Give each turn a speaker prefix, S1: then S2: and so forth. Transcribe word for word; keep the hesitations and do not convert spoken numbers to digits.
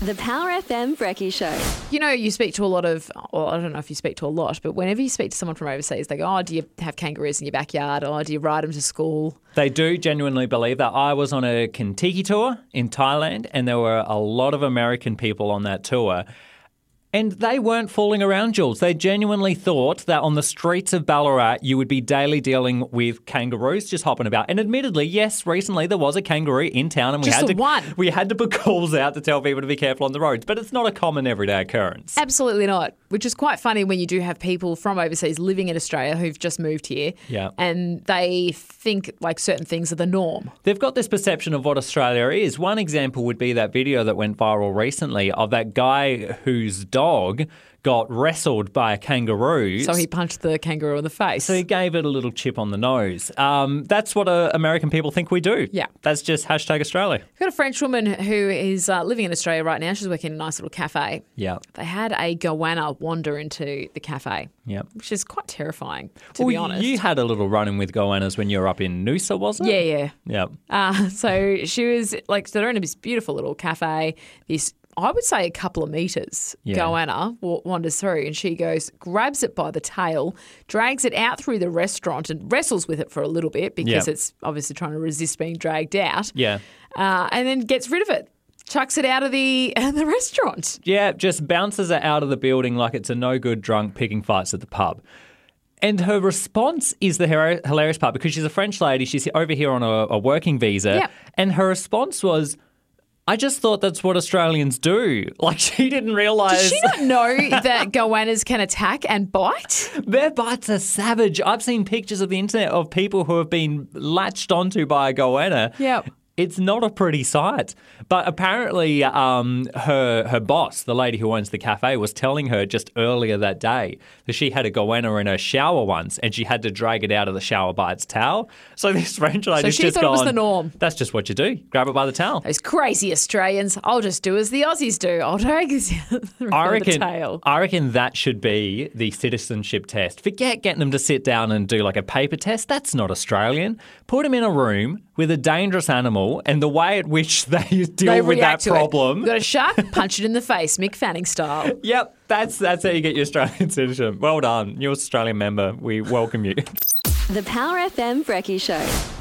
S1: The Power F M Brekkie Show.
S2: You know, you speak to a lot of, well, I don't know if you speak to a lot, but whenever you speak to someone from overseas, they go, oh, do you have kangaroos in your backyard? Oh, do you ride them to school?
S3: They do genuinely believe that. I was on a Kentucky tour in Thailand, and there were a lot of American people on that tour. And they weren't fooling around, Jules. They genuinely thought that on the streets of Ballarat, you would be daily dealing with kangaroos just hopping about. And admittedly, yes, recently there was a kangaroo in town, and we
S2: Just
S3: had
S2: the
S3: to
S2: one.
S3: we had to put calls out to tell people to be careful on the roads. But it's not a common everyday occurrence.
S2: Absolutely not, which is quite funny when you do have people from overseas living in Australia who've just moved here.
S3: Yeah.
S2: And they think like certain things are the norm.
S3: They've got this perception of what Australia is. One example would be that video that went viral recently of that guy whose dog got wrestled by a kangaroo.
S2: So he punched the kangaroo in the face.
S3: So he gave it a little chip on the nose. Um, that's what uh, American people think we do.
S2: Yeah.
S3: That's just hashtag Australia.
S2: We've got a French woman who is uh, living in Australia right now. She's working in a nice little cafe.
S3: Yeah.
S2: They had a goanna wander into the cafe.
S3: Yeah.
S2: Which is quite terrifying, to
S3: well,
S2: be honest.
S3: You had a little run-in with goannas when you were up in Noosa, wasn't it?
S2: Yeah, yeah.
S3: Yeah.
S2: Uh, so she was like, so they're in this beautiful little cafe, this, I would say a couple of metres,
S3: Yeah.
S2: goanna wa- wanders through, and she goes, grabs it by the tail, drags it out through the restaurant and wrestles with it for a little bit because
S3: Yeah.
S2: it's obviously trying to resist being dragged out.
S3: Yeah.
S2: Uh, and then gets rid of it, chucks it out of the, uh, the restaurant.
S3: Yeah, just bounces it out of the building like it's a no-good drunk picking fights at the pub. And her response is the hila- hilarious part because she's a French lady. She's over here on a, a working visa.
S2: Yep.
S3: And her response was, I just thought that's what Australians do. Like, she didn't realise.
S2: Does she not know that goannas can attack and bite?
S3: Their bites are savage. I've seen pictures of the internet of people who have been latched onto by a goanna.
S2: Yep.
S3: It's not a pretty sight. But apparently um, her her boss, the lady who owns the cafe, was telling her just earlier that day that she had a goanna in her shower once and she had to drag it out of the shower by its tail. So this French lady's
S2: she
S3: just
S2: thought it
S3: gone,
S2: was the norm.
S3: That's just what you do. Grab it by the towel.
S2: Those crazy Australians, I'll just do as the Aussies do. I'll drag this
S3: I reckon,
S2: the tail.
S3: I reckon that should be the citizenship test. Forget getting them to sit down and do like a paper test. That's not Australian. Put them in a room with a dangerous animal and the way at which they deal
S2: They
S3: with that
S2: react to
S3: problem.
S2: It. You've got a shark, punch it in the face, Mick Fanning style.
S3: Yep, that's that's how you get your Australian citizenship. Well done. You're an Australian member. We welcome you.
S1: The Power F M Brekkie Show.